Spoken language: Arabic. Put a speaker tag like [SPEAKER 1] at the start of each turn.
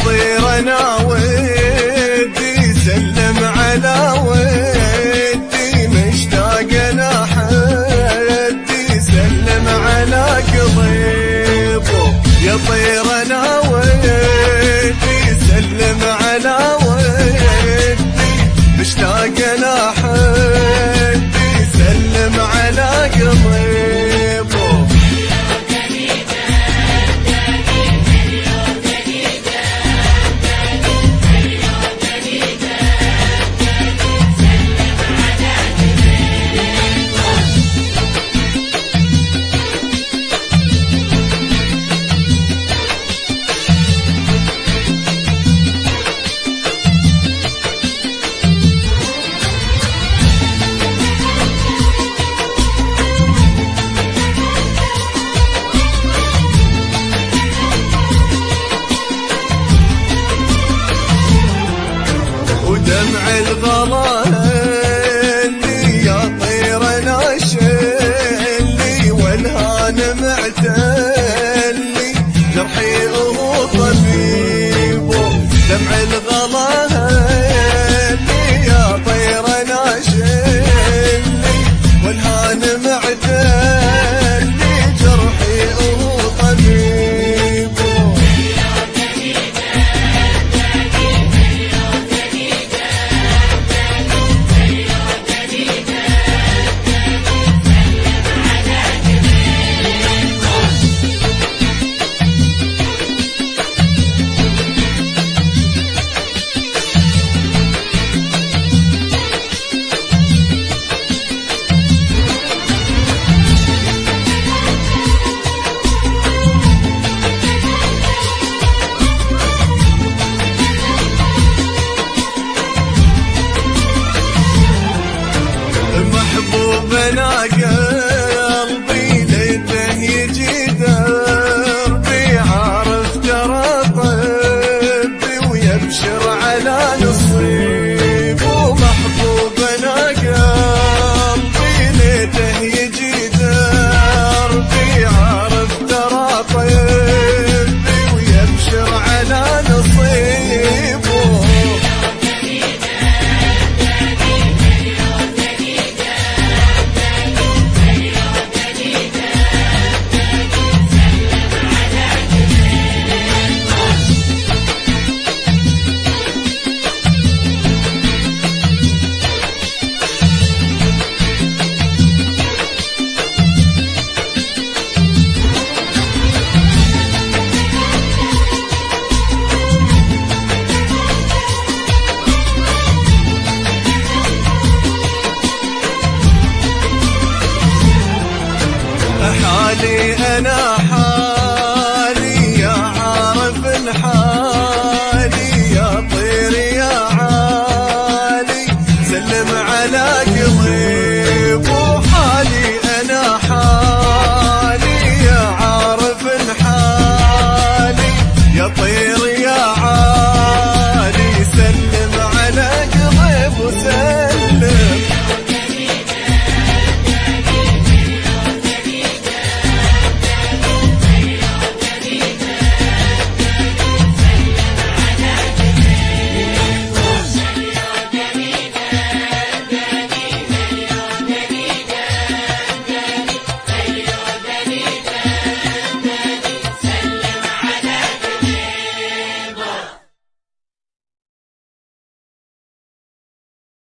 [SPEAKER 1] طير انا ودي سلم على ودي مشتاق انا حدي سلم على قضيبه يا طير انا ودي سلم على ودي مشتاق انا حدي سلم على قضيبه ودمع الغلا اللي يا طير ناشلي والهان معتلي جرحي وهو طبيبه دمع الغلا اللي يا طير ناشلي والهان معتلي جرحي وهو طبيبه محبوبنا قلبي ليته يجي دربي عارف ترى طبي ويبشر على نصيبه محبوبنا قلبي ليته يجي دربي عارف ترى طبي ويبشر على نصيبه حالي أنا